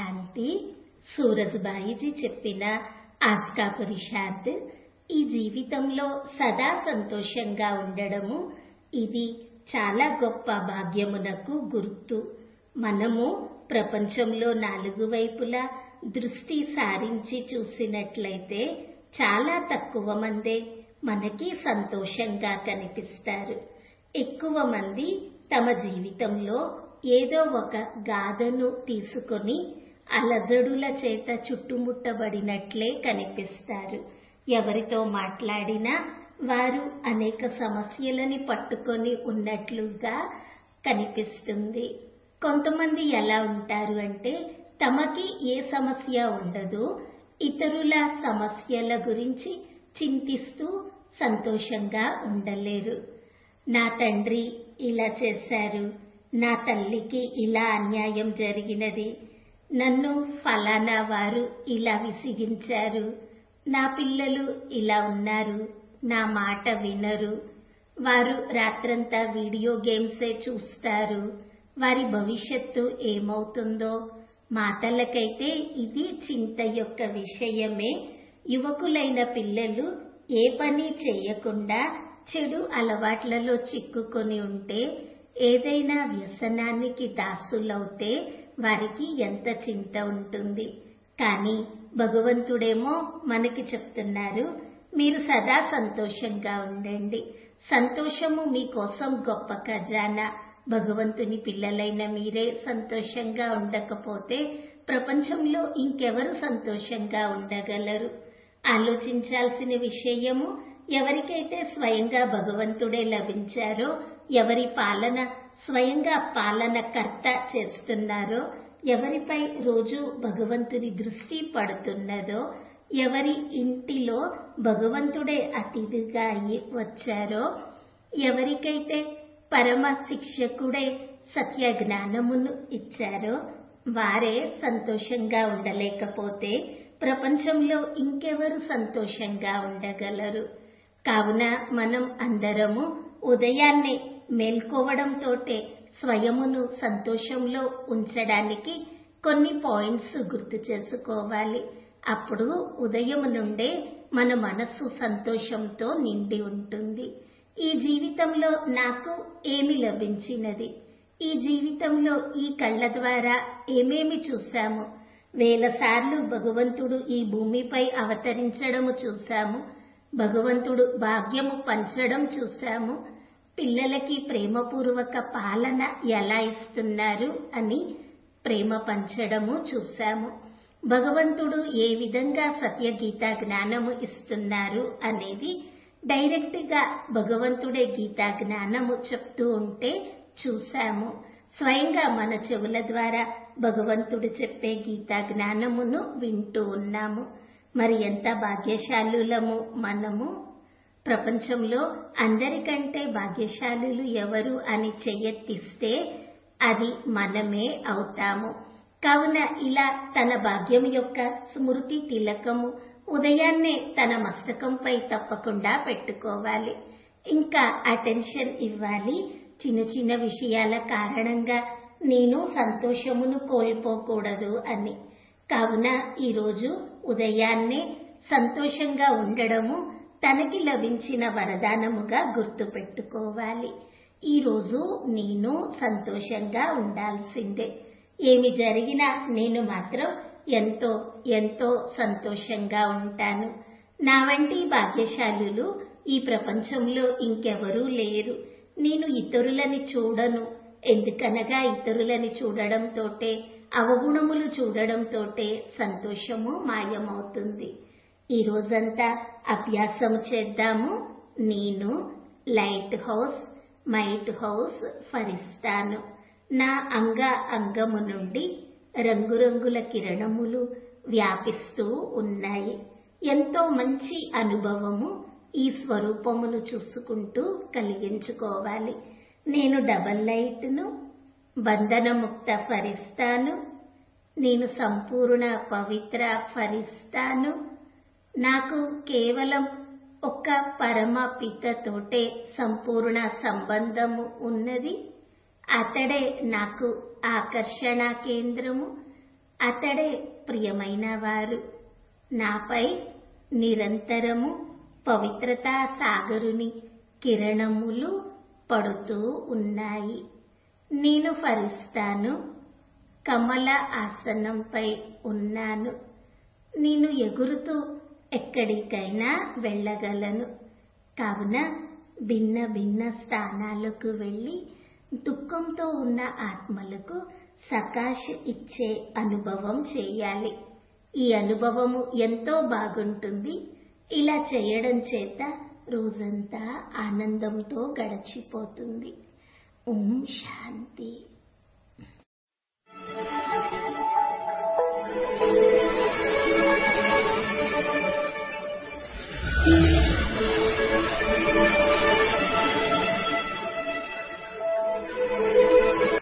శాంతి. సూరజ్బాయిజీ చెప్పిన ఆస్కా పురుషార్థ్. ఈ జీవితంలో సదా సంతోషంగా ఉండడము ఇది చాలా గొప్ప భాగ్యమునకు గుర్తు. మనము ప్రపంచంలో నాలుగు వైపులా దృష్టి సారించి చూసినట్లయితే చాలా తక్కువ మందే మనకి సంతోషంగా కనిపిస్తారు. ఎక్కువ మంది తమ జీవితంలో ఏదో ఒక గాథను తీసుకొని అలజడుల చేత చుట్టుముట్టబడినట్లే కనిపిస్తారు. ఎవరితో మాట్లాడినా వారు అనేక సమస్యలని పట్టుకొని ఉన్నట్లుగా కనిపిస్తుంది. కొంతమంది ఎలా ఉంటారు అంటే తమకి ఏ సమస్య ఉండదు, ఇతరుల సమస్యల గురించి చింతిస్తూ సంతోషంగా ఉండలేరు. నా తండ్రి ఇలా చేశారు, నా తల్లికి ఇలా అన్యాయం జరిగినది, నన్ను ఫలానా వారు ఇలా విసిగించారు, నా పిల్లలు ఇలా ఉన్నారు, నా మాట వినరు, వారు రాత్రంతా వీడియో గేమ్సే చూస్తారు, వారి భవిష్యత్తు ఏమవుతుందో. మాటలకైతే ఇది చింత యొక్క విషయమే. యువకులైన పిల్లలు ఏ పని చేయకుండా చెడు అలవాట్లలో చిక్కుకొని ఉంటే, ఏదైనా వ్యసనానికి దాసులవుతే వారికి ఎంత చింత ఉంటుంది. కానీ భగవంతుడేమో మనకి చెప్తున్నారు, మీరు సదా సంతోషంగా ఉండండి. సంతోషము మీకోసం గొప్ప ఖజానా. భగవంతుని పిల్లలైన మీరే సంతోషంగా ఉండకపోతే ప్రపంచంలో ఇంకెవరు సంతోషంగా ఉండగలరు? ఆలోచించాల్సిన విషయము, ఎవరికైతే స్వయంగా భగవంతుడే లభించారో, ఎవరి పాలన స్వయంగా పాలనకర్త చేస్తున్నారో, ఎవరిపై రోజు భగవంతుని దృష్టి పడుతున్నదో, ఎవరి ఇంటిలో భగవంతుడే అతిథిగా వచ్చారో, ఎవరికైతే పరమ శిక్షకుడే సత్య జ్ఞానమును ఇచ్చారో, వారే సంతోషంగా ఉండలేకపోతే ప్రపంచంలో ఇంకెవరు సంతోషంగా ఉండగలరు? కావున మనం అందరము ఉదయాన్నే మేల్కోవడంతోటే స్వయమును సంతోషంలో ఉంచడానికి కొన్ని పాయింట్స్ గుర్తు చేసుకోవాలి. అప్పుడు ఉదయం నుండే మన మనస్సు సంతోషంతో నిండి ఉంటుంది. ఈ జీవితంలో నాకు ఏమి లభించినది? ఈ జీవితంలో ఈ కళ్ళ ద్వారా ఏమేమి చూశాము? 1000 సార్లు భగవంతుడు ఈ భూమిపై అవతరించడము చూశాము. భగవంతుడు భాగ్యము పంచడం చూశాము. పిల్లలకి ప్రేమపూర్వక పాలన ఎలా ఇస్తున్నారు అని ప్రేమ పంచడము చూశాము. భగవంతుడు ఏ విధంగా సత్యగీత జ్ఞానము ఇస్తున్నారు అనేది డైరెక్ట్ గా భగవంతుడే గీతా జ్ఞానము చెప్తూ ఉంటే చూశాము. స్వయంగా మన చెవుల ద్వారా భగవంతుడు చెప్పే గీతా జ్ఞానమును వింటూ ఉన్నాము. మరి ఎంత భాగ్యశాలులము మనము! ప్రపంచంలో అందరికంటే భాగ్యశాలులు ఎవరు అని చెయ్యెత్తిస్తే అది మనమే అవుతాము. కావున ఇలా తన భాగ్యం యొక్క స్మృతి తిలకము ఉదయాన్నే తన మస్తకంపై తప్పకుండా పెట్టుకోవాలి. ఇంకా అటెన్షన్ ఇవ్వాలి. చిన్న చిన్న విషయాల కారణంగా నేను సంతోషమును కోల్పోకూడదు అని. కావున ఈరోజు ఉదయాన్నే సంతోషంగా ఉండడము తనకి లభించిన వరదానముగా గుర్తు పెట్టుకోవాలి. ఈరోజు నేను సంతోషంగా ఉండాల్సిందే. ఏమి జరిగినా నేను మాత్రం ఎంతో ఎంతో సంతోషంగా ఉంటాను. నా వంటి భాగ్యశాలులు ఈ ప్రపంచంలో ఇంకెవరూ లేరు. నేను ఇతరులని చూడను. ఎందుకనగా ఇతరులని చూడడంతోటే, అవగుణములు చూడడంతోటే సంతోషము మాయమవుతుంది. ఈ రోజంతా అభ్యాసము చేద్దాము. నేను లైట్ హౌస్, మైట్ హౌస్ ఫరిస్తాను. నా అంగ అంగము నుండి రంగురంగుల కిరణములు వ్యాపిస్తూ ఉన్నాయి. ఎంతో మంచి అనుభవము ఈ స్వరూపమును చూసుకుంటూ కలిగించుకోవాలి. నేను డబల్ లైట్ను, బంధనముక్త ఫరిస్తాను. నేను సంపూర్ణ పవిత్ర ఫరిస్తాను. నాకు కేవలం ఒక్క పరమ పితతోటే సంపూర్ణ సంబంధము ఉన్నది. అతడే నాకు ఆకర్షణ కేంద్రము. అతడే ప్రియమైన వారు. నాపై నిరంతరము పవిత్రతా సాగరుని కిరణములు పడుతూ ఉన్నాయి. నేను ఫరిస్తాను, కమల ఆసనంపై ఉన్నాను. నేను ఎగురుతూ ఎక్కడికైనా వెళ్ళగలను. కావున భిన్న భిన్న స్థానాలకు వెళ్ళి దుఃఖంతో ఉన్న ఆత్మలకు సకాష్ ఇచ్చే అనుభవం చేయాలి. ఈ అనుభవము ఎంతో బాగుంటుంది. ఇలా చేయడం చేత రోజంతా ఆనందంతో గడిచిపోతుంది. ఓం శాంతి.